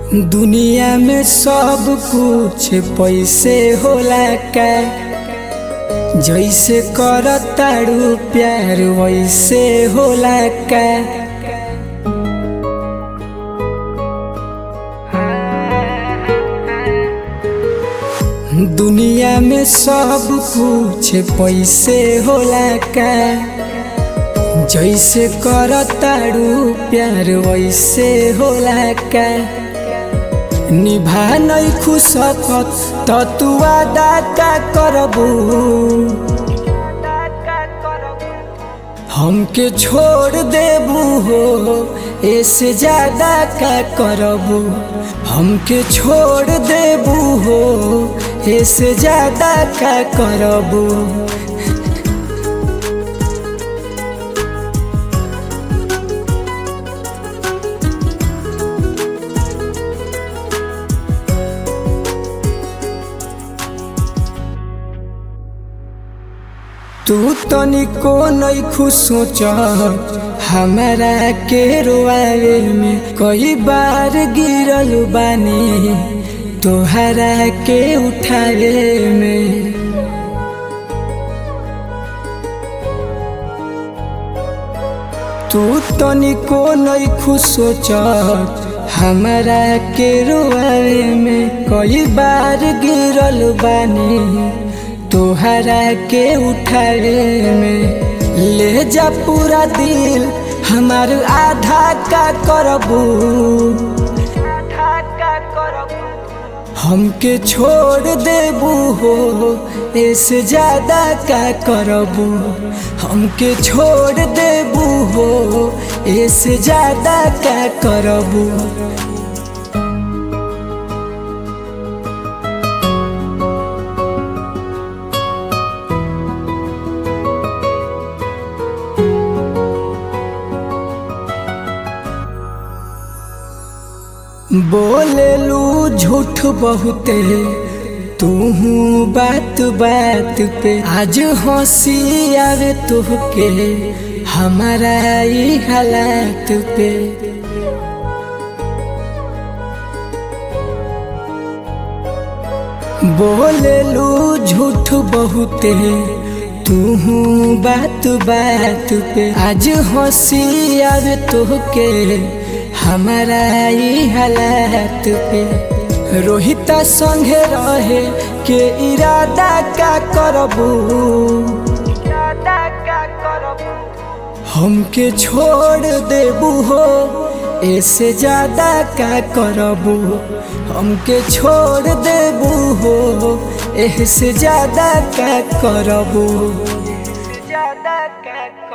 दुनिया में सब कुछ पैसे होला का, जैसे करताड़ू प्यार वैसे होला का। दुनिया में सब कुछ पैसे होला का, जैसे करताड़ू प्यार वैसे होला का। निभा नहीं खुशकत तो तू वादा का करबू, हमके छोड़ देबू हो ऐसे ज्यादा का करबू। हमके छोड़ देबू हो ऐसे ज्यादा का करबू। तू तनिको नइखु सोच हमारा के रोआवे में, कई बार गिरल बानी तोहरा के उठावे में। तू तनिको नइखु सोच हमारा के रोआवे में, कई बार गिरल बानी तोहरा के उठावे में। ले जा पूरा दिल हमार आधा का करबू, हमके छोड़ देबू हो ऐसे ज्यादा का करबू। हमके छोड़ देबू हो ऐसे ज्यादा का करबू। बोलेलू झूठ बहुते तू बात बात पे, आज हंसी आवे तुहके हमारा ई हालात पे। बोलेलू झूठ बहुते तू बात बात पे, आज हंसी आवे तुहके हमारा ई हालात पे। रोहिता संगे रहे के इरादा का करबू, हमके छोड़ देबू हो ऐसे ज्यादा का करबू। हमके छोड़ देबू हो ऐसे ज्यादा का करबू।